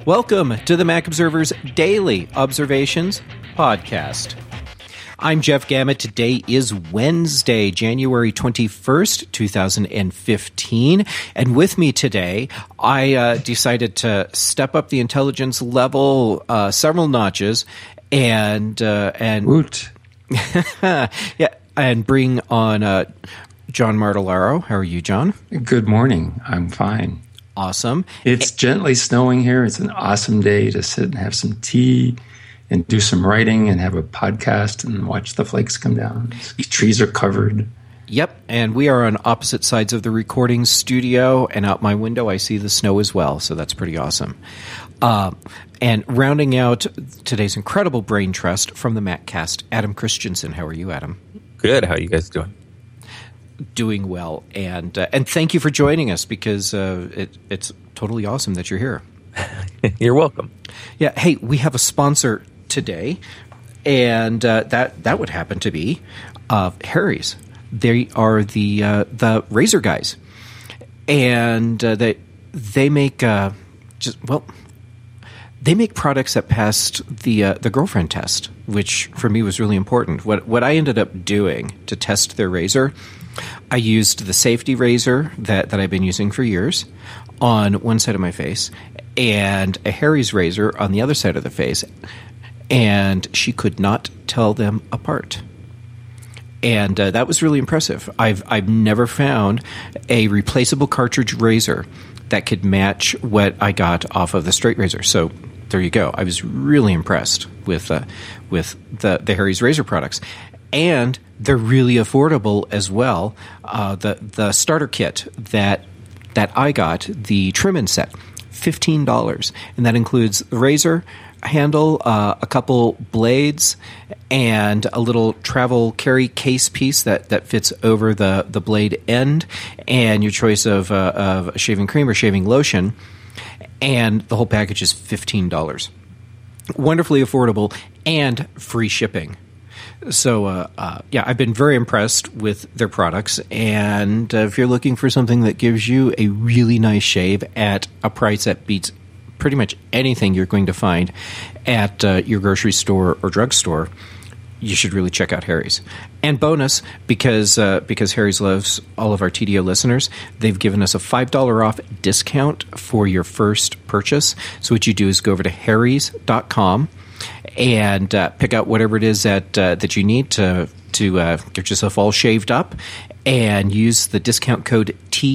Welcome to the Mac Observer's Daily Observations Podcast. I'm Jeff Gamet. Today is Wednesday, January 21st, 2015. And with me today, I decided to step up the intelligence level several notches and Woot. yeah, and bring on John Martellaro. How are you, John? Good morning. I'm fine. Awesome. It's gently snowing here. It's an awesome day to sit and have some tea and do some writing and have a podcast and watch the flakes come down. The trees are covered. Yep, and we are on opposite sides of the recording studio, and out my window I see the snow as well, so that's pretty awesome. And rounding out today's incredible brain trust from the MacCast, Adam Christensen. How are you, Adam? Good. How are you guys doing? Doing well, and thank you for joining us because it's totally awesome that you're here. You're welcome. Yeah. Hey, we have a sponsor today, and that would happen to be Harry's. They are the Razer guys, and they make they make products that passed the girlfriend test, which for me was really important. What I ended up doing to test their Razer, I used the safety razor that I've been using for years on one side of my face and a Harry's razor on the other side of the face, and she could not tell them apart. And that was really impressive. I've never found a replaceable cartridge razor that could match what I got off of the straight razor. So there you go. I was really impressed with the Harry's razor products. And they're really affordable as well. The starter kit that I got, the trim-in set, $15, and that includes the razor handle, a couple blades, and a little travel carry case piece that fits over the blade end, and your choice of shaving cream or shaving lotion, and the whole package is $15. Wonderfully affordable and free shipping. So, I've been very impressed with their products, and if you're looking for something that gives you a really nice shave at a price that beats pretty much anything you're going to find at your grocery store or drugstore, you should really check out Harry's. And bonus, because Harry's loves all of our TDO listeners, they've given us a $5 off discount for your first purchase. So what you do is go over to harrys.com and pick out whatever it is that you need to get yourself all shaved up, and use the discount code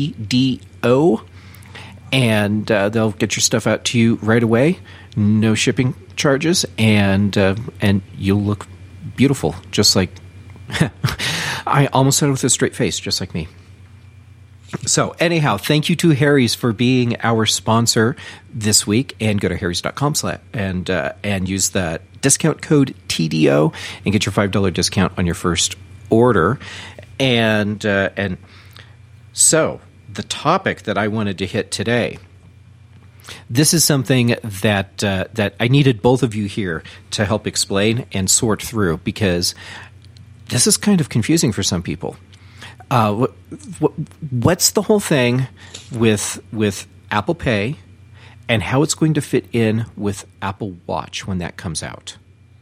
TDO, and they'll get your stuff out to you right away. No shipping charges, and you'll look beautiful, just like I almost said it with a straight face, just like me. So anyhow, thank you to Harry's for being our sponsor this week, and go to harrys.com and use the discount code TDO and get your $5 discount on your first order. And so the topic that I wanted to hit today, this is something that I needed both of you here to help explain and sort through, because this is kind of confusing for some people. What's the whole thing with Apple Pay and how it's going to fit in with Apple Watch when that comes out?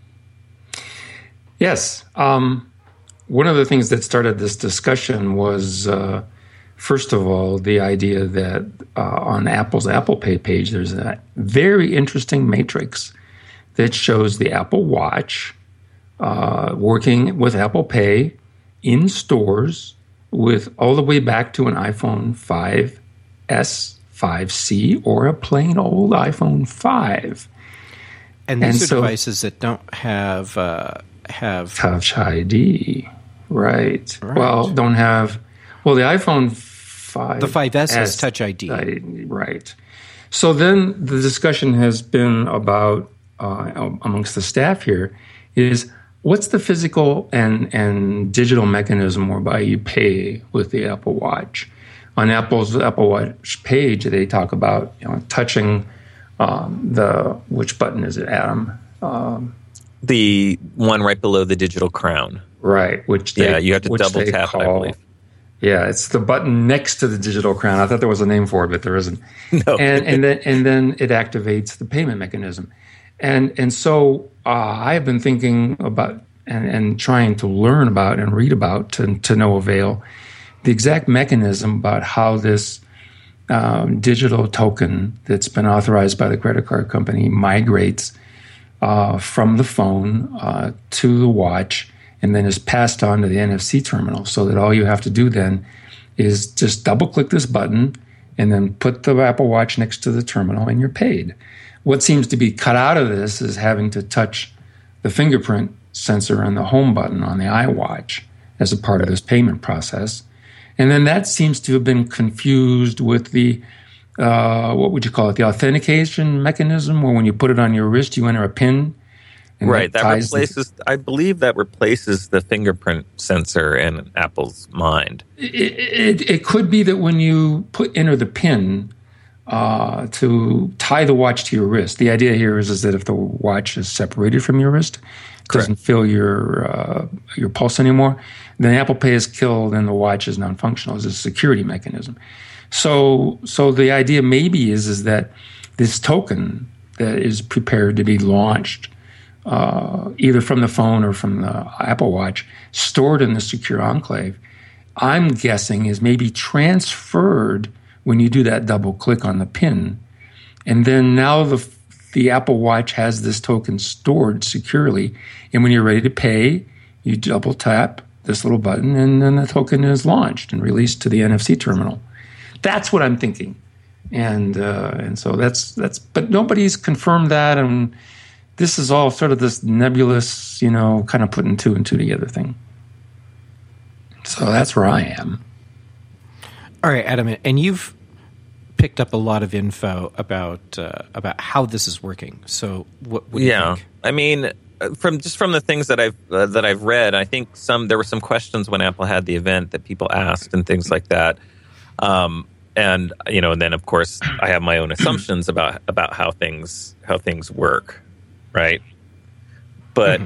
Yes. One of the things that started this discussion was, first of all, the idea that on Apple's Apple Pay page, there's a very interesting matrix that shows the Apple Watch working with Apple Pay in stores with all the way back to an iPhone 5S, 5C, or a plain old iPhone 5. And these are devices that don't have Touch ID, right? Well, don't have. Well, the iPhone 5, the 5S has Touch ID, right? So then the discussion has been about amongst the staff here is, what's the physical and digital mechanism whereby you pay with the Apple Watch? On Apple's Apple Watch page, they talk about touching which button is it, Adam? The one right below the digital crown. Right. You have to double tap, I believe. Yeah, it's the button next to the digital crown. I thought there was a name for it, but there isn't. No. And then it activates the payment mechanism. And so I have been thinking about and trying to learn about and read about to no avail the exact mechanism about how this digital token that's been authorized by the credit card company migrates from the phone to the watch and then is passed on to the NFC terminal, so that all you have to do then is just double-click this button and then put the Apple Watch next to the terminal and you're paid. What seems to be cut out of this is having to touch the fingerprint sensor and the home button on the iWatch as a part of this payment process. And then that seems to have been confused with the, what would you call it, the authentication mechanism, where when you put it on your wrist, you enter a PIN. Right, that replaces, I believe that replaces the fingerprint sensor in Apple's mind. It could be that when you enter the PIN to tie the watch to your wrist, the idea here is that if the watch is separated from your wrist, it doesn't feel your pulse anymore, then Apple Pay is killed and the watch is non-functional as a security mechanism. So the idea maybe is that this token that is prepared to be launched either from the phone or from the Apple Watch, stored in the secure enclave, I'm guessing is maybe transferred when you do that double click on the PIN. And then now the Apple Watch has this token stored securely. And when you're ready to pay, you double tap this little button and then the token is launched and released to the NFC terminal. That's what I'm thinking. And so that's but nobody's confirmed that, and this is all sort of this nebulous, kind of putting two and two together thing. So that's where I am. All right, Adam, and you've picked up a lot of info about how this is working. So what do you think? I mean, from the things that I've read, I think there were some questions when Apple had the event that people asked and things like that. And then of course I have my own assumptions about how things work. Right. But,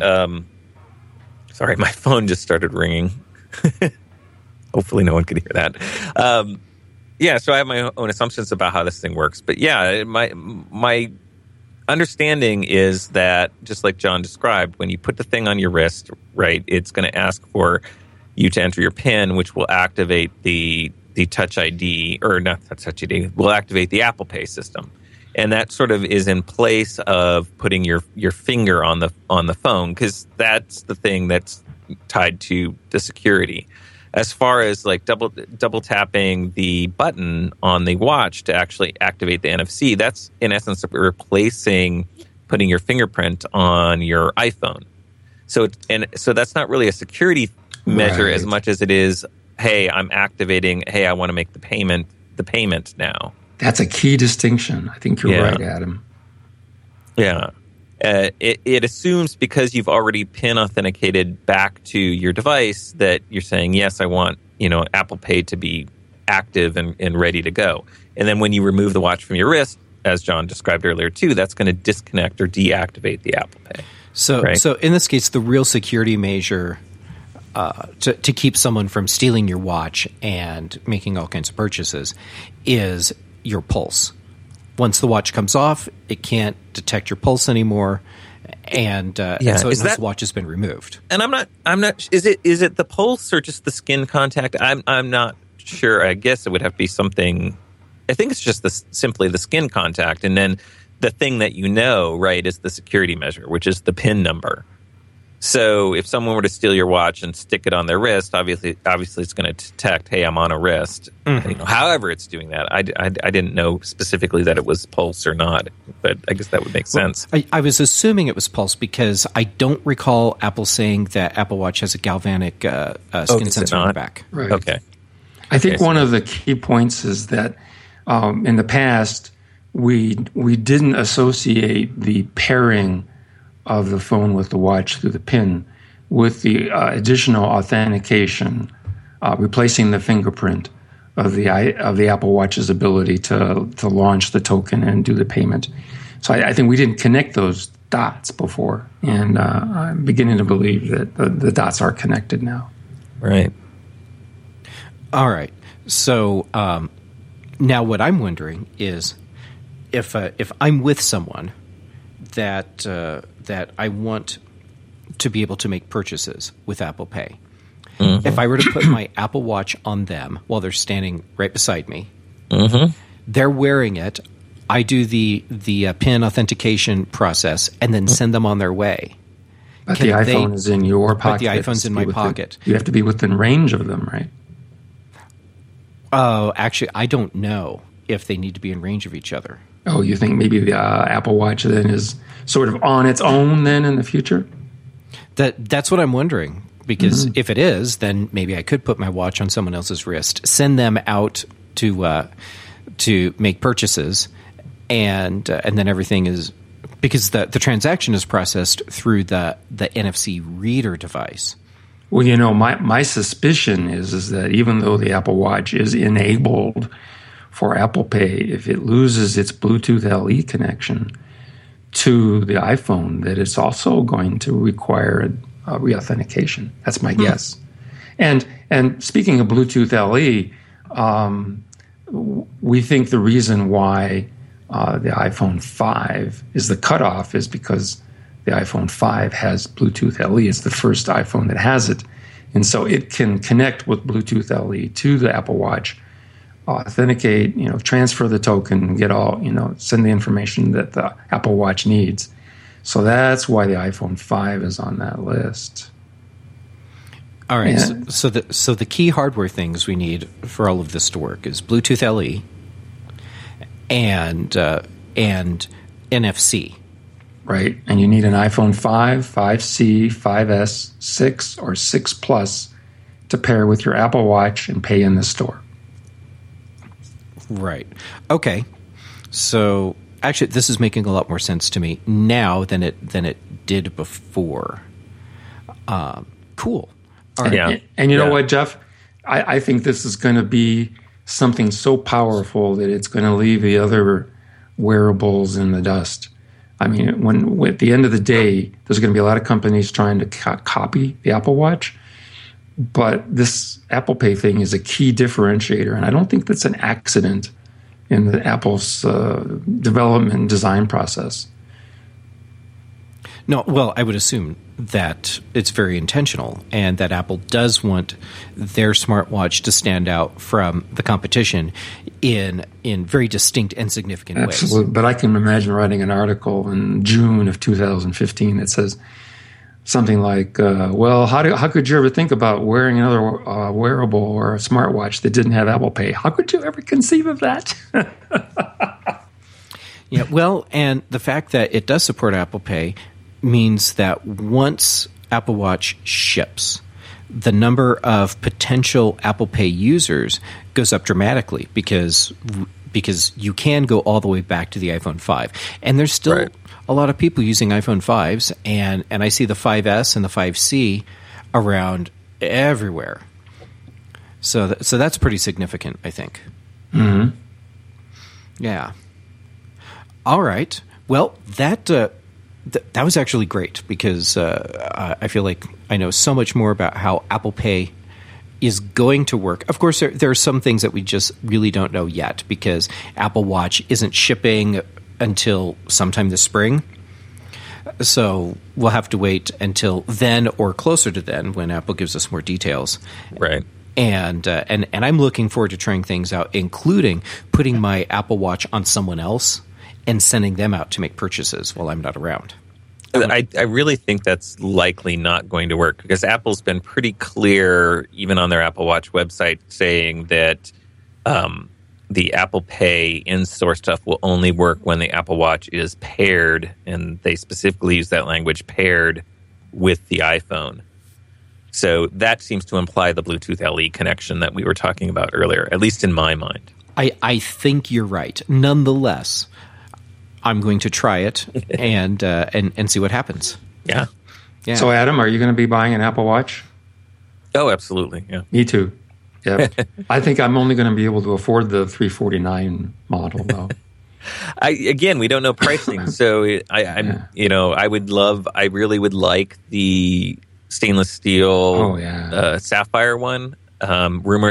sorry, my phone just started ringing. Hopefully no one could hear that. So I have my own assumptions about how this thing works. But yeah, my understanding is that, just like John described, when you put the thing on your wrist, right, it's going to ask for you to enter your PIN, which will activate the Touch ID, or not Touch ID, will activate the Apple Pay system. And that sort of is in place of putting your finger on the phone, because that's the thing that's tied to the security. As far as like double tapping the button on the watch to actually activate the NFC, that's in essence replacing putting your fingerprint on your iPhone. So that's not really a security measure as much as it is, hey, I'm activating, hey, I want to make the payment now. That's a key distinction. I think you're right, Adam. Yeah. It assumes because you've already PIN authenticated back to your device that you're saying, yes, I want Apple Pay to be active and ready to go. And then when you remove the watch from your wrist, as John described earlier too, that's going to disconnect or deactivate the Apple Pay. So in this case, the real security measure to keep someone from stealing your watch and making all kinds of purchases is your pulse. Once the watch comes off, it can't detect your pulse anymore, and so the watch has been removed. And I'm not. Is it the pulse or just the skin contact? I'm not sure. I guess it would have to be something. I think it's just simply the skin contact, and then the thing that right, is the security measure, which is the PIN number. So if someone were to steal your watch and stick it on their wrist, obviously it's going to detect, hey, I'm on a wrist. Mm-hmm. However it's doing that. I didn't know specifically that it was pulse or not, but I guess that would make sense. I was assuming it was pulse because I don't recall Apple saying that Apple Watch has a galvanic skin sensor on the back. Right. Okay. I think one of the key points is that in the past, we didn't associate the pairing of the phone with the watch through the PIN with the additional authentication, replacing the fingerprint of the Apple Watch's ability to launch the token and do the payment. So I think we didn't connect those dots before, and I'm beginning to believe that the dots are connected now. Right. All right. So now what I'm wondering is if I'm with someone that I want to be able to make purchases with Apple Pay. Mm-hmm. If I were to put my Apple Watch on them while they're standing right beside me, mm-hmm. they're wearing it. I do the PIN authentication process and then send them on their way. But the iPhone is in your pocket. But the iPhone's in my pocket. You have to be within range of them, right? Oh, actually, I don't know if they need to be in range of each other. Oh, you think maybe the Apple Watch then is sort of on its own then in the future? That's what I'm wondering. Because if it is, then maybe I could put my watch on someone else's wrist, send them out to make purchases, and then everything is because the transaction is processed through the NFC reader device. Well, you know, my suspicion is that even though the Apple Watch is enabled for Apple Pay, if it loses its Bluetooth LE connection to the iPhone, that it's also going to require reauthentication. That's my guess. And speaking of Bluetooth LE, we think the reason why the iPhone 5 is the cutoff is because the iPhone 5 has Bluetooth LE. It's the first iPhone that has it. And so it can connect with Bluetooth LE to the Apple Watch, authenticate, transfer the token, get all, send the information that the Apple Watch needs. So that's why the iPhone 5 is on that list. All right. So the key hardware things we need for all of this to work is Bluetooth LE and NFC. Right. And you need an iPhone 5, 5C, 5S, 6, or 6 Plus to pair with your Apple Watch and pay in the store. Right. Okay. So actually, this is making a lot more sense to me now than it did before. Cool. All right. Yeah. And you know what, Jeff? I think this is going to be something so powerful that it's going to leave the other wearables in the dust. I mean, when at the end of the day, there's going to be a lot of companies trying to copy the Apple Watch, but this Apple Pay thing is a key differentiator, and I don't think that's an accident in the Apple's development and design process. No, well, I would assume that it's very intentional and that Apple does want their smartwatch to stand out from the competition in very distinct and significant ways. Absolutely. But I can imagine writing an article in June of 2015 that says something like, well, how could you ever think about wearing another wearable or a smartwatch that didn't have Apple Pay? How could you ever conceive of that? Yeah, well, and the fact that it does support Apple Pay means that once Apple Watch ships, the number of potential Apple Pay users goes up dramatically because you can go all the way back to the iPhone 5. And there's still a lot of people using iPhone 5s, and I see the 5S and the 5C around everywhere. So that's pretty significant, I think. Mm-hmm. Yeah. All right. Well, that was actually great because I feel like I know so much more about how Apple Pay is going to work. Of course, there are some things that we just really don't know yet because Apple Watch isn't shipping until sometime this spring. So we'll have to wait until then or closer to then when Apple gives us more details. Right. And I'm looking forward to trying things out, including putting my Apple Watch on someone else and sending them out to make purchases while I'm not around. I really think that's likely not going to work because Apple's been pretty clear, even on their Apple Watch website, saying that the Apple Pay in-store stuff will only work when the Apple Watch is paired, and they specifically use that language, paired with the iPhone. So that seems to imply the Bluetooth LE connection that we were talking about earlier, at least in my mind. I think you're right. Nonetheless, I'm going to try it and see what happens. Yeah. So, Adam, are you going to be buying an Apple Watch? Oh, absolutely. Yeah. Me too. Yeah. I think I'm only going to be able to afford the $349 model, though. Again, we don't know pricing, so I really would like the stainless steel sapphire one. Rumors are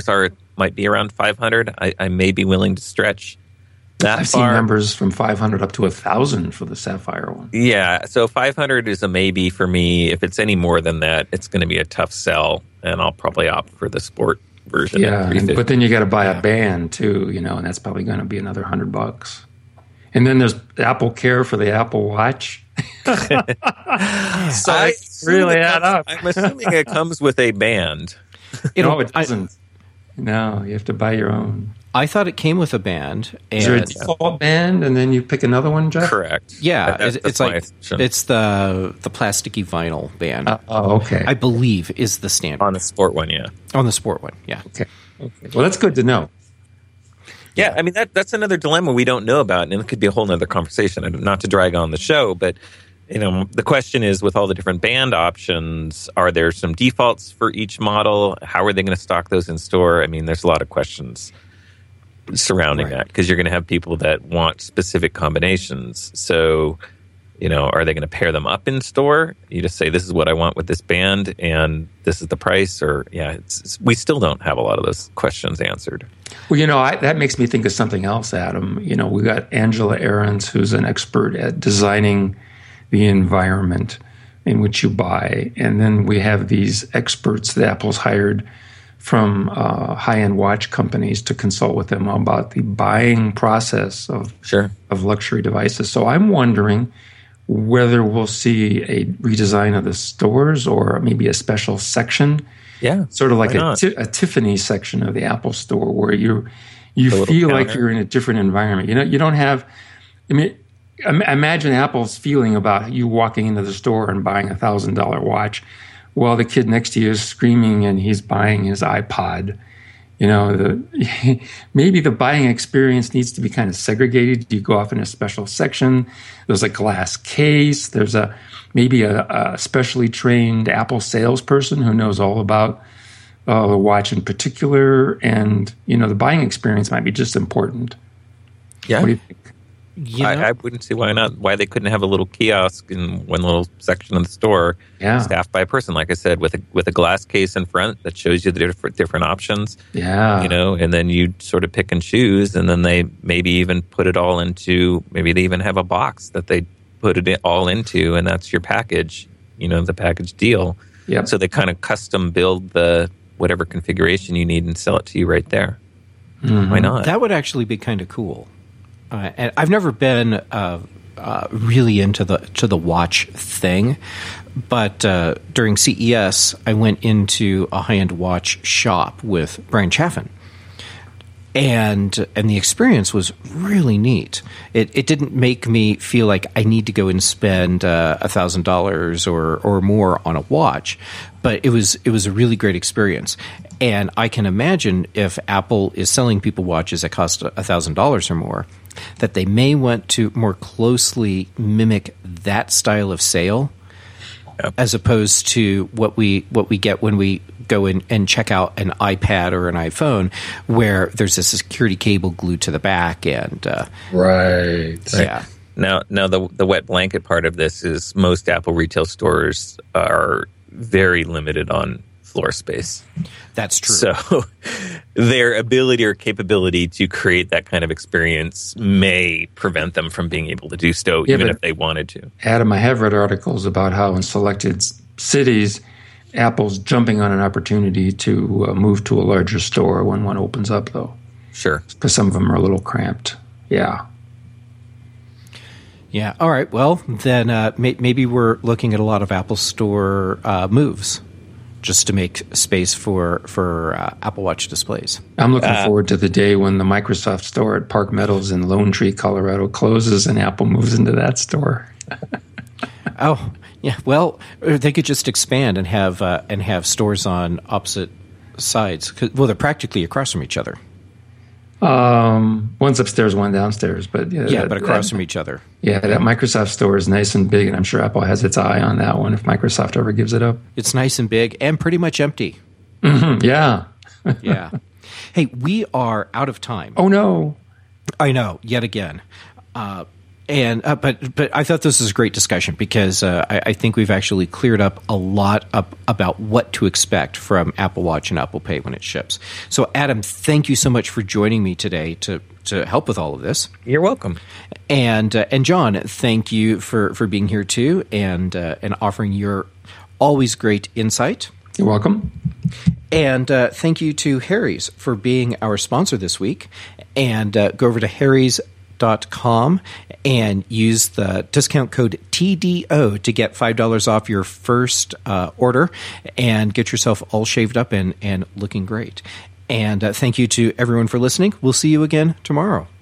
might be around 500. I may be willing to stretch that I've far. seen numbers from 500 up to 1,000 for the Sapphire one. Yeah, so 500 is a maybe for me. If it's any more than that, it's going to be a tough sell, and I'll probably opt for the sport version. Yeah, but then you got to buy a band too, and that's probably going to be another $100. And then there's Apple Care for the Apple Watch. So I really add up. I'm assuming it comes with a band. No, it doesn't. No, you have to buy your own. I thought it came with a band. Is there a default band, and then you pick another one, Jeff? Correct. Yeah, That's it's my like assumption. it's the plasticky vinyl band. Okay. I believe is the standard On the sport one, yeah. on the sport one. Yeah. Okay. Well, that's good to know. Yeah, I mean, that's another dilemma we don't know about, and it could be a whole other conversation. Not to drag on the show, but the question is, with all the different band options, are there some defaults for each model? How are they going to stock those in store? I mean, there's a lot of questions surrounding that, because you're going to have people that want specific combinations. So, are they going to pair them up in store? You just say, this is what I want with this band, and this is the price, or we still don't have a lot of those questions answered. Well, that makes me think of something else, Adam. We got Angela Ahrens, who's an expert at designing the environment in which you buy. And then we have these experts that Apple's hired from high-end watch companies to consult with them about the buying process of luxury devices. So I'm wondering whether we'll see a redesign of the stores or maybe a special section. Yeah, sort of like a Tiffany section of the Apple Store, where you feel like you're in a different environment. You don't have. I mean, imagine Apple's feeling about you walking into the store and buying a $1,000 watch, while the kid next to you is screaming and he's buying his iPod. Maybe the buying experience needs to be kind of segregated. You go off in a special section. There's a glass case. There's maybe a specially trained Apple salesperson who knows all about the watch in particular. And, the buying experience might be just important. Yeah. What do you think? I wouldn't see why not. Why they couldn't have a little kiosk in one little section of the store, staffed by a person, like I said, with a glass case in front that shows you the different options. Yeah, and then you sort of pick and choose, and then they maybe even put it all into. Maybe they even have a box that they put it all into, and that's your package. The package deal. Yep. So they kind of custom build the whatever configuration you need and sell it to you right there. Mm-hmm. Why not? That would actually be kind of cool. And I've never been really into the watch thing, but during CES, I went into a high-end watch shop with Brian Chaffin, and the experience was really neat. It didn't make me feel like I need to go and spend $1,000 or more on a watch, but it was a really great experience. And I can imagine if Apple is selling people watches that cost $1,000 or more, that they may want to more closely mimic that style of sale, as opposed to what we get when we go in and check out an iPad or an iPhone, where there's a security cable glued to the back and right. Yeah. Now the wet blanket part of this is most Apple retail stores are very limited on floor space. That's true. So their ability or capability to create that kind of experience may prevent them from being able to do so, even if they wanted to. Adam, I have read articles about how in selected cities, Apple's jumping on an opportunity to move to a larger store when one opens up, though. Sure. Because some of them are a little cramped. Yeah. Yeah. All right. Well, then maybe we're looking at a lot of Apple Store moves, just to make space for Apple Watch displays. I'm looking forward to the day when the Microsoft store at Park Meadows in Lone Tree, Colorado closes and Apple moves into that store. Oh, yeah. Well, they could just expand and have stores on opposite sides. Well, they're practically across from each other. One's upstairs, one downstairs, but but across from each other. Yeah, that Microsoft store is nice and big, and I'm sure Apple has its eye on that one if Microsoft ever gives it up. It's nice and big and pretty much empty. Mm-hmm, yeah. Yeah. Hey, we are out of time. Oh, no. I know, yet again. And but I thought this was a great discussion because I think we've actually cleared up a lot about what to expect from Apple Watch and Apple Pay when it ships. So, Adam, thank you so much for joining me today to help with all of this. You're welcome. And John, thank you for being here too and offering your always great insight. You're welcome. And thank you to Harry's for being our sponsor this week. And go over to harrys.com and use the discount code TDO to get $5 off your first order and get yourself all shaved up and looking great. And thank you to everyone for listening. We'll see you again tomorrow.